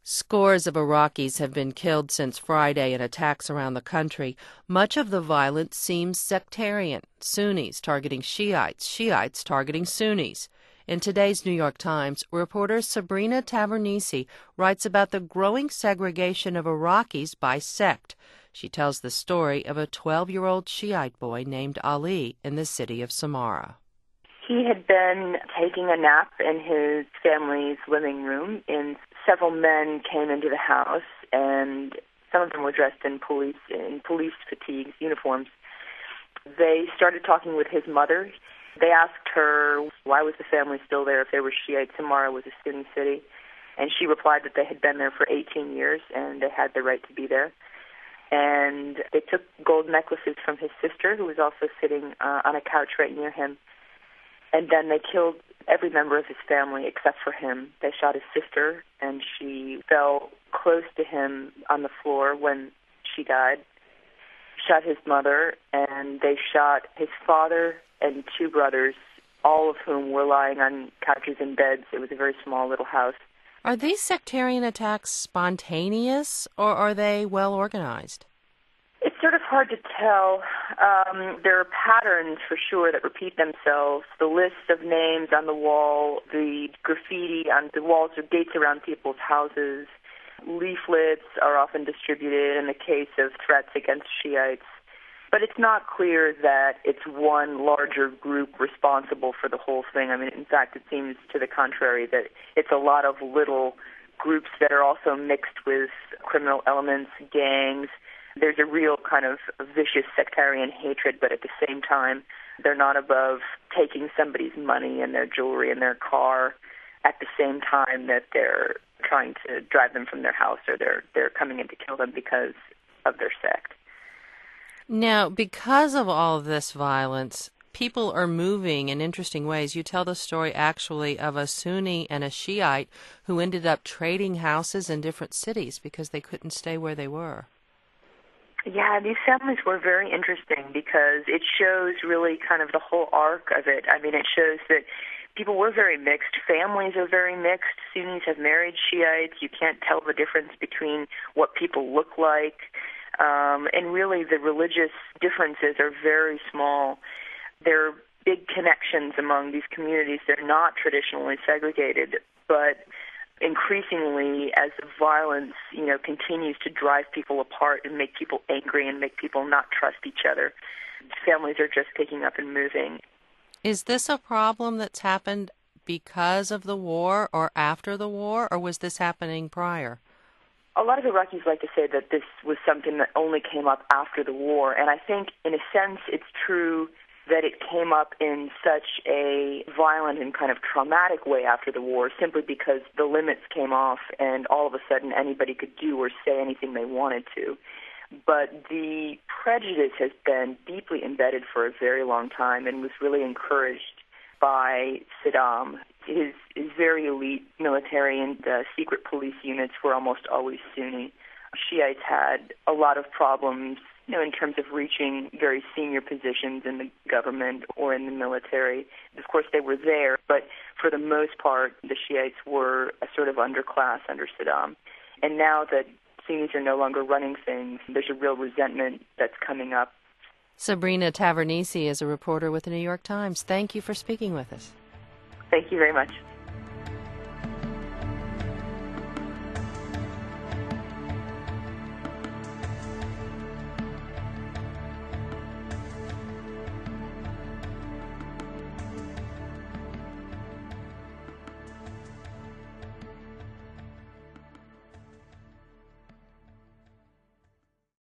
Scores of Iraqis have been killed since Friday in attacks around the country. Much of the violence seems sectarian, Sunnis targeting Shiites, Shiites targeting Sunnis. In today's New York Times, reporter Sabrina Tavernise writes about the growing segregation of Iraqis by sect. She tells the story of a 12-year-old Shiite boy named Ali in the city of Samarra. He had been taking a nap in his family's living room, and several men came into the house, and some of them were dressed in police fatigues, uniforms. They started talking with his mother. They asked her why was the family still there if they were Shiite. Samarra was a Sunni city, and she replied that they had been there for 18 years and they had the right to be there. And they took gold necklaces from his sister, who was also sitting on a couch right near him. And then they killed every member of his family except for him. They shot his sister, and she fell close to him on the floor when she died. Shot his mother, and they shot his father and two brothers, all of whom were lying on couches and beds. It was a very small little house. Are these sectarian attacks spontaneous, or are they well organized? It's sort of hard to tell. There are patterns for sure that repeat themselves. The list of names on the wall, the graffiti on the walls or gates around people's houses, leaflets are often distributed in the case of threats against Shiites. But it's not clear that it's one larger group responsible for the whole thing. I mean, in fact, it seems to the contrary, that it's a lot of little groups that are also mixed with criminal elements, gangs. There's a real kind of vicious sectarian hatred, but at the same time, they're not above taking somebody's money and their jewelry and their car at the same time that they're trying to drive them from their house, or they're coming in to kill them because of their sect. Now, because of all of this violence, people are moving in interesting ways. You tell the story actually of a Sunni and a Shiite who ended up trading houses in different cities because they couldn't stay where they were. Yeah, these families were very interesting because it shows really kind of the whole arc of it. I mean, it shows that people were very mixed. Families are very mixed. Sunnis have married Shiites. You can't tell the difference between what people look like. And really the religious differences are very small. There are big connections among these communities. They're not traditionally segregated, but increasingly, as the violence, continues to drive people apart and make people angry and make people not trust each other, families are just picking up and moving. Is this a problem that's happened because of the war or after the war, or was this happening prior? A lot of Iraqis like to say that this was something that only came up after the war, and I think, in a sense, it's true that it came up in such a violent and kind of traumatic way after the war, simply because the limits came off and all of a sudden anybody could do or say anything they wanted to. But the prejudice has been deeply embedded for a very long time and was really encouraged by Saddam. His very elite military and secret police units were almost always Sunni. Shiites had a lot of problems, in terms of reaching very senior positions in the government or in the military. Of course, they were there, but for the most part, the Shiites were a sort of underclass under Saddam. And now that Sunnis are no longer running things, there's a real resentment that's coming up. Sabrina Tavernise is a reporter with the New York Times. Thank you for speaking with us. Thank you very much.